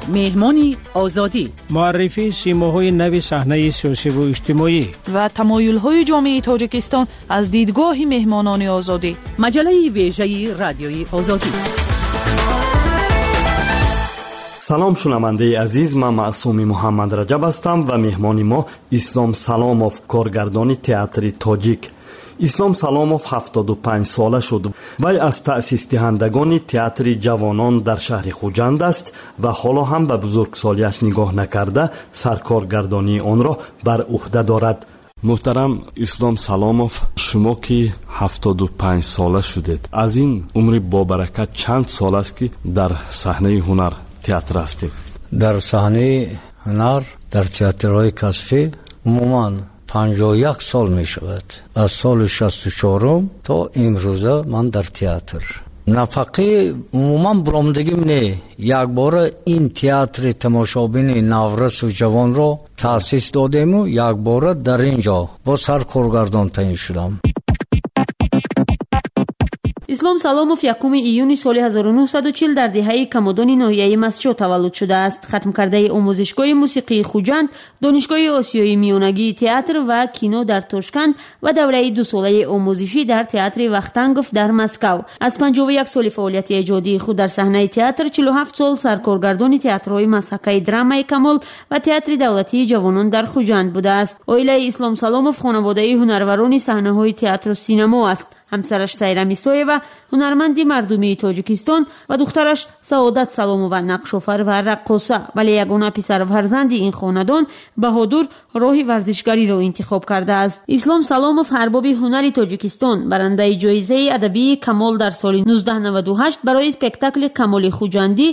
مهمانی آزادی، معرفی سیماهای نو صحنه سیاسی و اجتماعی و تمایل‌های جامعه تاجیکستان از دیدگاه مهمانان آزادی. مجله ویژه رادیوی آزادی. سلام شنونده عزیز، من معصومی محمد رجب هستم و مهمان ما اسلام سلاموف، کارگردان تئاتر تاجیک. اسلام سلاموف 75 ساله شد. وی از تأسیس دهندگان تئاتر جوانان در شهر خوجند است و حالا هم به بزرگسالیش نگاه نکرده سرکارگردانی آن را بر عهده دارد. محترم اسلام سلاموف، شما که 75 ساله شدید، از این عمر با برکت چند سال است که در صحنه هنر تئاتر هستید؟ در صحنه هنر در تئاترهای کسبی عموماً 51 سال می شود. از سال 64 تا امروزه من در تئاتر. نفقه عموماً برآمدگیم نه. یک بار این تئاتر تماشابین نورس و جوان را تأسیس دادیم و یک بار در اینجا با سرکارگردان تعیین شدم. اسلام سلاموف 1 ایون سال 1940 در دهه کمودان ناحیه مسجد تولد شده است. ختم کرده آموزشگاه موسیقی خوجند، دانشگاه آسیای میانگی تئاتر و کینو در تاشکند و دوره 2 ساله آموزشی در تئاتر وختنگوف در مسکو. از 51 سال فعالیت ایجادی خود در صحنه تئاتر، 47 سال سرکارگردان تئاترهای مسحکه درامای کمال و تئاتر دولتی جوانان در خوجند بوده است. عائله اسلام سلاموف خانواده هنروران صحنه‌های تئاتر و سینما است. همسرش سیرا میسایوا هنرمندی مردمی تاجیکستان و دخترش سعادت سلامووا نقش‌آفر و رقاصه، ولی یگانه پسر فرزند این خاندان بهادر راه ورزشکاری را انتخاب کرده است. اسلام سلاموف ارباب هنر تاجیکستان، برنده جایزه ادبی کمال در سال 1998 برای اسپکتاکل کمال خوجندی.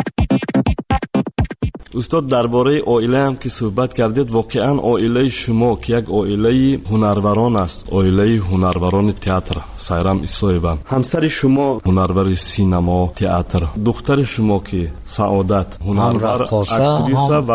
استاد، درباره عائله هم که صحبت کردید، واقعا عائله شما که یک عائله هنروران است، عائله هنروران تئاتر، سایرام ایسایوا، همسر شما هنرور سینما تئاتر، دختر شما که سعادت هنرور اکتریسه و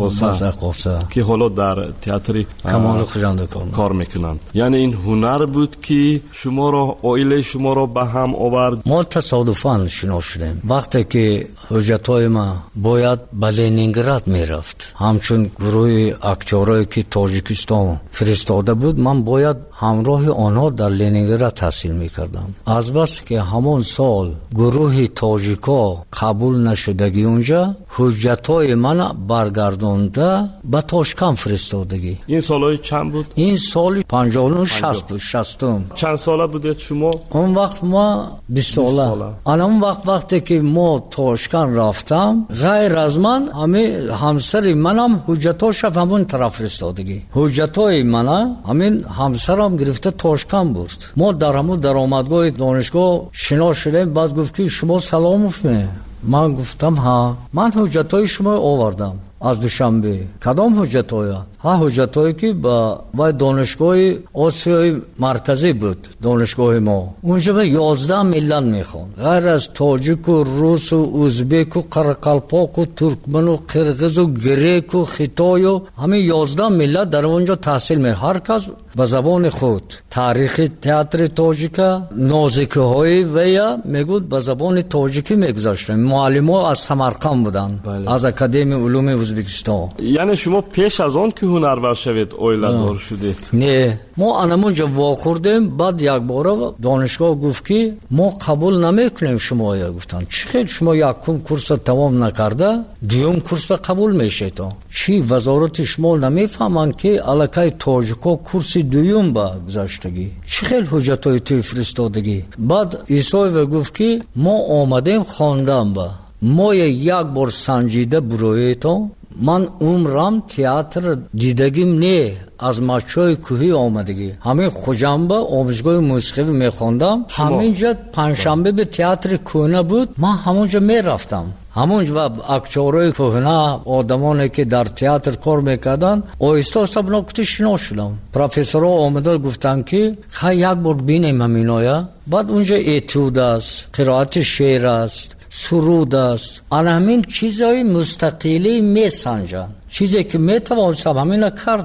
رقاصه که حالا در تئاتر کمال خوجند کار میکنند. یعنی این هنر بود که شما را، عائله شما را به هم آورد؟ ما تصادفاً شنا شدیم. وقتی که حجتای ما باید به لنینگراد میرفت، همچون گروه اکتورایی که تاجیکستان فرستاده بود، من باید همراه آنها در لنینگراد تحصیل میکردم. از بس که همون سال گروه تاجیکا قبول نشدگی اونجا، حجتای من برگردانده به تاشکند فرستادگی. این سالهای چند بود؟ این سال 59 60 بود. 60. چند ساله بودید شما؟ اون وقت ما 20 ساله. اون وقتی که ما تاشکند رفتم، غیر از من همه همسر منم حجتاش همون طرف فرستادگی. حجتای من همین همسرم گرفته تاشکند بود. ما در همون درآمدگاه دانشگاه شنا شدیم. بعد گفت که شما سلاموف؟ من گفتم ها، من حجتای شما آوردم از دوشنبه. کدام حجتای؟ ها، حجتایی که با دانشگاه آسیای مرکزی بود. دانشگاه ما اونجا به 11 ملت میخوان، غیر از تاجیک و روس و ازبک و قرقلپاک و ترکمن و قرقیز و گریک و خیتای و همه 11 ملت در اونجا تحصیل می. هر کس به زبان خود. تاریخ تئاتر تاجیک نازکه های ویا میگود به زبان تاجیکی میگذاشتن. معلم‌ها از سمرقند بودن. از اکادمی علوم ازبکستان. یعنی شما پیش از آن که هنرور شوید عائله دار شدید؟ نه، ما انمونجا واخوردیم. بعد یک بار دانشگاه گفت که ما قبول نمیکنیم شما. گفتن چی؟ شما یکم کورس تمام نکرده دوم کورس قبول میشید؟ چی وزارت شما نمیفهمن که الکای تاجیکا کورس دوم با گذاشتگی؟ چی خیلی حجتای توی فرستادگی؟ بعد ایسای گفت که ما آمدیم خواندم با ما یک بار سنجیده برویتون. من عمرم تئاتر دیدگیم نه، از مچای کوهی آمدگی. همین خوجنبه آموزشگاه موسیقی میخوندم. همینجا پنجشنبه به تئاتر کهنه بود، من همونجا میرفتم. همونجا اکتورای کهنه، آدمانی که در تئاتر کار میکردن، آهسته آهسته بناکتی شنا شدم. پروفسورها آمدن گفتن که خیلی یک بار بینیم همینایا. بعد اونجا اتود است، قرائت شعر است، سرود است. آن همین چیزای مستقلی می سنجن. چیزی که می توانستم همین کردم.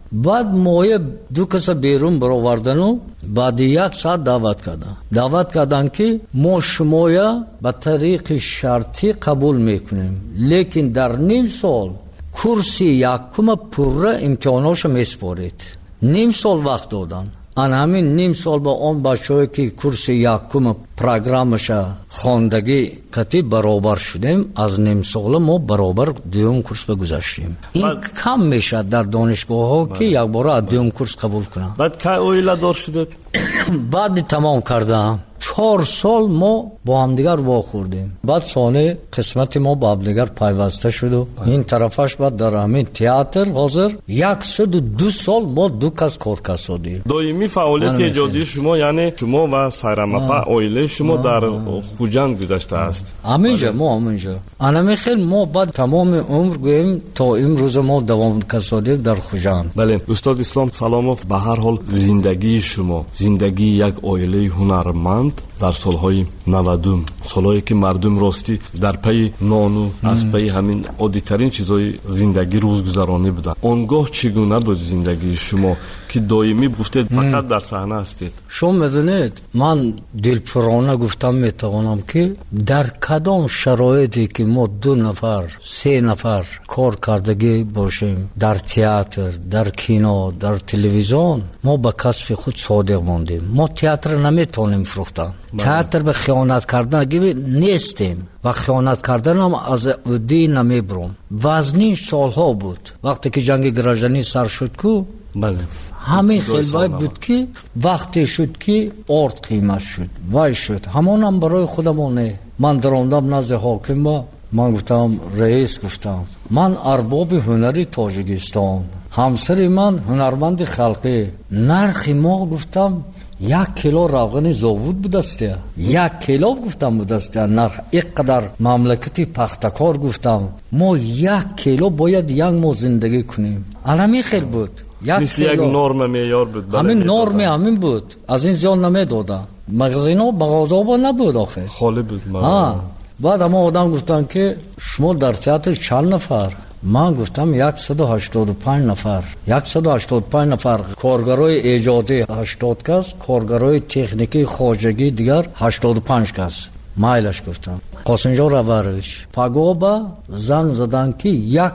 بعد موی دو کس بیرون برآوردن و بعد 1 ساعت دعوت کردن که ما شمایا به طریق شرطی قبول میکنیم، لیکن در نیم سال کورس یکم پوره امتحاناش میسپارید. نیم سال وقت دادن. آن همین نیم سال با اون بچه‌ای که کورس یکم پروگرامش خواندگی کتی برابر شدیم، از نیم سال ما برابر دوم کورس بگذاشتیم. این کم میشه در دانشگاه ها که یک بار از دوم کورس قبول کنن. بعد که اویلا دار شده بعد تمام کردم 4 سال ما با هم دیگر واخوردیم. بعد سانه قسمت ما با هم دیگر پیوسته شد و این طرفش بعد در همین تئاتر حاضر 102 سال ما دو کس کار کردیم. دائمی فعالیت ایجادی شما یعنی شما و سایرامپا اویله شما در خوجند گذشته است. همینجا انا خیلی ما بعد تمام عمر گویم تا امروز ما دوام کردیم در خوجند. بله استاد اسلام سلاموف، به هر حال زندگی شما زندگی یک اویله هنرمند در سالهای 90 سالهایی که مردم راستی در پی نانو از پی همین عادی‌ترین چیزای زندگی روزگذرانی بودن، اونگاه چگونه بود زندگی شما که دائمی گفتید فقط در صحنه هستید؟ شما میدونید من دلپرانه گفتم میتوانم که در کدام شرایطی که ما 2 نفر 3 نفر کار کردگی باشیم، در تئاتر، در کینو، در تلویزیون، ما به کسب خود صادق ماندیم. ما تئاتر نمیتونیم فروختن. تئاتر به خیانت کردن نیستیم و خیانت کردن هم از عهده نمیبرم. وزنین سالها بود وقتی که جنگ گرجانی سر شد کو. بله همین خیلی بود که وقتی شد که ارد قیمت شد وای شد همون هم برای خودمونه. من دراندم نزد حاکم با من گفتم رئیس، گفتم من ارباب هنری تاجیکستان، همسر من هنرمند خلقی، نرخ ما گفتم 1 کیلو روغن زاوود بودسته، 1 کیلو گفتم بودسته نرخ. اینقدر مملکتی پختکار گفتم ما 1 کیلو باید یک ماه زندگی کنیم. علمی خیلی بود مثل یک نرم معیار بود. همین نرم همین بود، از این زیاد نمیدادن. مغازینا بغازابا نبود آخه، خالی بود. بعد اما آدم گفتن که شما در تئاتر چند نفر؟ من گفتم 185 نفر. 185 نفر کارگرای ایجادی 80 کس، کارگرای تکنیکی خواجگی دیگر 85 کس. مایلش گفتم قاسنجا روارش پاگوبا زن زدن که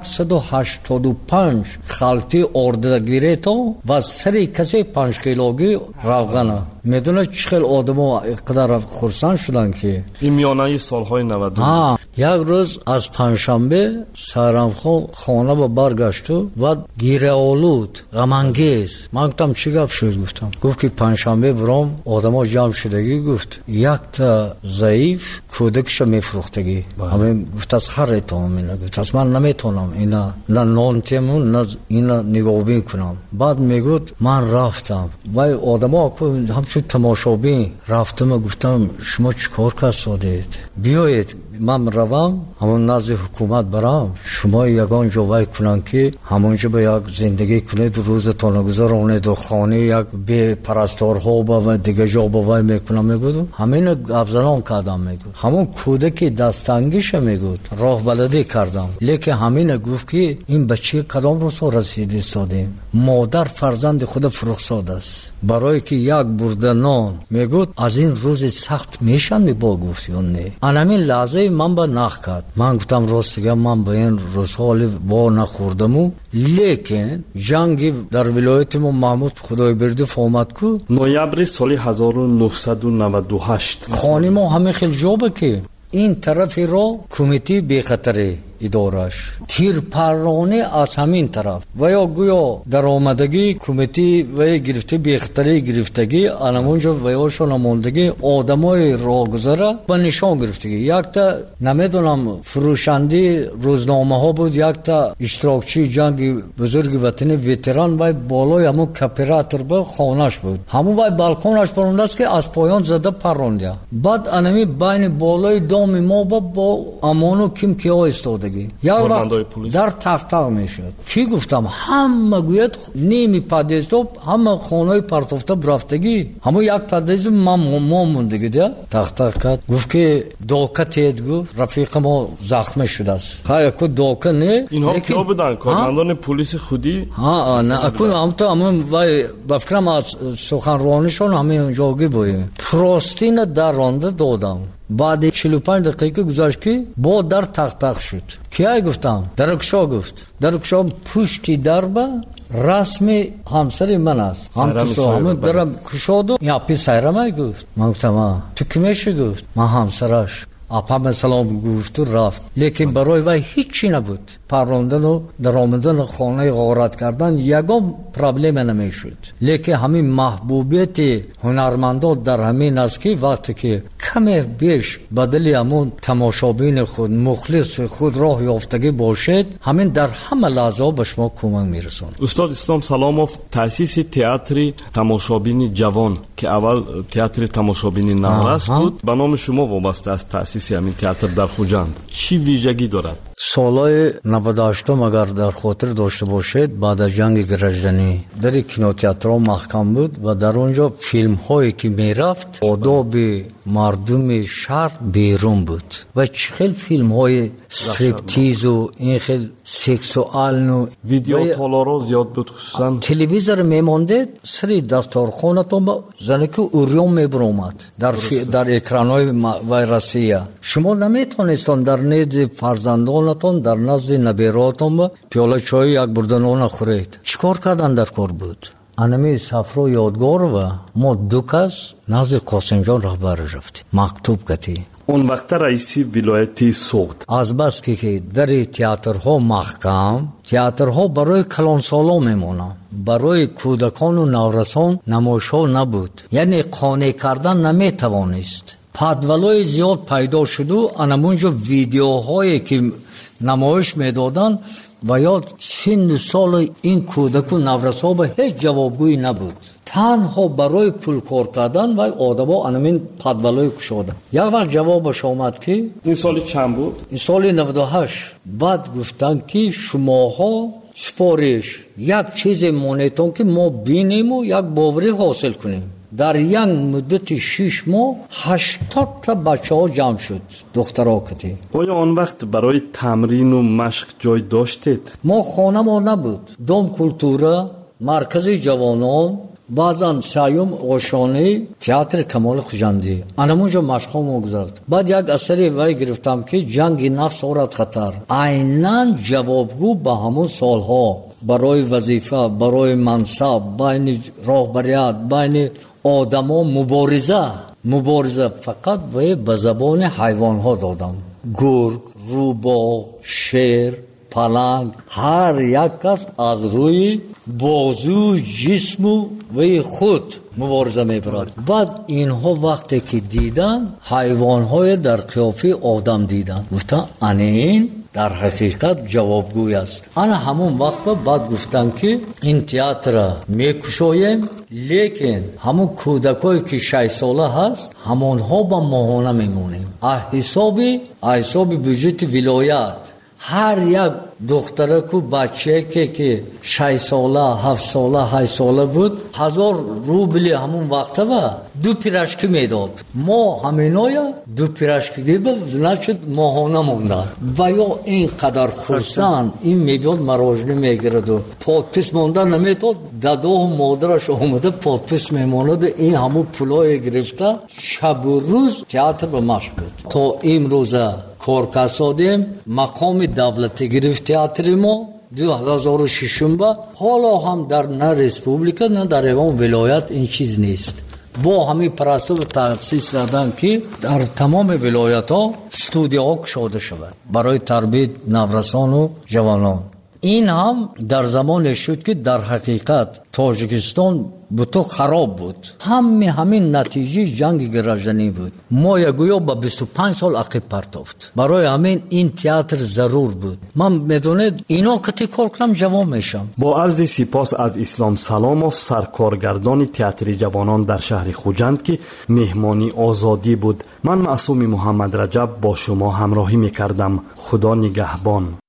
185 خالتی اردگیره تو و سری کسی 5 کیلوگی روغنه. میدونه چقدر آدم‌ها اقدر خرسان شدن که این میانه سالهای 90. یک روز از پنجشنبه سایرامخان خانه با برگشت و گیره آلود غمانگیز. من گفتم چی گپ شد؟ گفت که پنجشنبه برام آدم‌ها جمع شدگی. گفت یک تا ضعیف کودکش میفروختگی. همین گفت از هر ایتام اینا. گفت از من نمیتونم اینا نه نان تیمون نه اینا نگاه کنم. بعد میگفت من رفتم و آدم‌ها همچون تماشابین رفتم. گفتم شما چیکار کردید؟ بیایید من روم همون نزد حکومت برام، شما یگان جا وای کنن که همونجا به یک زندگی کنید، روزتان گذرانید و خانه یک به پرستارها و دیگه جا با وای میکنم. میگود همین افزران کردم. میگود همون کودکی دستانگیش میگود راه بلدی کردم. لیکن همین گفت که این بچه کدام روز رسیدی سادیم، مادر فرزند خود فرخزاد است برای که یک برده نان. میگود از این روز سخت میشن با گفتی اون نه. همین لحظه من با نخ کرد. من گفتم راستگه من به این روزها با نخوردم. لیکن جنگ در ولایت ما محمود خدای برده فامد کو نویبر سال 1998 خانه ما همه خیلی جابه که این طرفی را کمیتی بی خطره ادارش تیر پرانه از همین طرف و یا گویا در آمدگی کمیتی و گرفته بی خطری گرفتگی انمونجا و یا شنماندگی آدمای راگذره و نشان گرفتگی. یک تا نمیدونم فروشندی روزنامه ها بود، یک تا اشتراکچی جنگ بزرگ وطنی ویتران و بالای همون کپیراتر به خانش بود. همون و بالکونش پرونده است که از پایان زده پرونده. بعد انمی بین بالای دام ما با امانو کم کیا استاده رفتگی. یک وقت در تختق میشد. کی گفتم همه گوید نیمی پادیزو همه خانه پرتوفته برفتگی. همه یک پادیز ما موندگی ده. تختق کرد. گفت که دوکه تید گفت رفیق ما زخم شده است. ها یک دوکه نه. اینها کیا بودن؟ کارمندان پلیس خودی؟ ها نه اکو هم تو همون وای بفکرم از سخنرانیشون همه اونجاگی بودیم. پروستین در رانده دادم. بعد 45 دقیقه گذشت که با در تق شد. کیا گفتم؟ درکشا گفت. درکشا پشتی در با رسم همسر من است. همون درم کشاد و یا پی سایرم گفت. من گفتم تو کمیش گفت؟ من همسرش. اپام سلام گفت و رفت. لیکن برای وای هیچی نبود. پروندن و درآمدن خانه غارت کردن یگام پرابلم نمیشد. لیکن همین محبوبیت هنرمندان در همین است که وقتی که کمی بیش بدل همون تماشابین خود مخلص خود راه یافتگی باشد همین در همه لحظه به شما کمک میرساند. استاد اسلام سلاموف تأسیس تئاتر تماشابین جوان که اول تئاتر تماشابین نورس بود به نام شما وابسته است. تأسیس همین تئاتر در خوجند چی ویژگی دارد؟ سالهای 98 اگر در خاطر داشته باشید بعد از جنگ گرجدنی در کینوتئاترها محکم بود و در اونجا فیلم هایی که میرفت آداب مردم شهر بیرون بود و چخیل فیلم های استریپتیز و این خیل سکسوال و ویدیو تالارا زیاد بود. خصوصا تلویزیون میمانده سری دستارخانتون با زنک اوریون میبرومد در اکرانهای ویروسیه. شما نمیتونستان در نزد فرزندانتون در نزد نبیراتون پیاله چای یک بردن اون خورید. چیکار کردن در کار بود؟ انمی سفر یادگار و ما دو کس نزد قاسم جان رهبر رفتیم مکتوب کتی. اون وقت رئیسی ولایتی سوخت. از بس که در تئاترها محکم تئاترها برای کلانسالا میمونن برای کودکان و نورسان نمایش‌ها نبود. یعنی قانع کردن نمیتوانست. پادولای زیاد پیدا شد و انمونجا ویدیوهایی که نمایش میدادن و یاد سن سال این کودک و نورسا به هیچ جوابگویی نبود. تنها برای پول کار کردن و آدما انمین پادولای کشادن. یک وقت جوابش آمد که این سال چند بود؟ این سال 98. بعد گفتن که شماها سپارش یک چیز مونیتون که ما بینیم و یک باوری حاصل کنیم. در یک مدت 6 ماه 80 تا بچه ها جمع شد دخترها کتی. آیا آن وقت برای تمرین و مشق جای داشتید؟ ما خانه ما نبود. دوم کلتورا مرکز جوانان بعضا سیوم آشانه تئاتر کمال خوجندی انمونجا مشق ما گذارد. بعد یک اثری وای گرفتم که جنگ نفس آورد خطر. عیناً جوابگو به همون سالها برای وظیفه برای منصب بین راهبریت بین آدما مبارزه فقط به زبان حیوان ها دادم. گرگ، روباه، شیر، پلنگ هر یک کس از روی بازو جسم و خود مبارزه میبرد. بعد اینها وقتی که دیدن حیوان های در قیافه آدم دیدن گفتن این در حقیقت جوابگوی است. انا همون وقت بعد گفتن که این تئاتر میکشویم لیکن همون کودکایی که 6 ساله هست همونها با ماهانه میمونیم. حساب بجت ولایت هر یک دختره کو بچه که 6 ساله 7 ساله 8 ساله بود 1000 روبل همون وقت و 2 پیراشکی میداد. ما همینایا 2 پیراشکی بود значит ماهانه مونده و یا اینقدر خرسند این میداد مراجعه میگرد و پادپس مونده نمیداد. دادا مادرش اومده پادپس میموند این همون پولای گرفته شب و روز تئاتر به مشق بود. تا امروز کار کسادیم مقام دولتی گرفت تئاتر ما 2006 با حالا هم در نه ریسپوبلیکا نه در ایوان ولایت این چیز نیست. با همین پرستو تأسیس کردن که در تمام ولایت ها استودیوها گشاده شود برای تربیت نورسان و جوانان. این هم در زمان شد که در حقیقت تاجیکستان بوده خراب بود. همین نتیجه جنگ گرجنی بود. ما یگویا با 25 سال عقب پرتافت. برای همین این تئاتر ضرور بود. من میدونید اینا که تکرار کنم جوان میشم. با عرض سپاس از اسلام سلاموف، سرکارگردان تئاتر جوانان در شهر خوجند که مهمانی آزادی بود. من معصوم محمد رجب با شما همراهی میکردم. خدا نگهبان.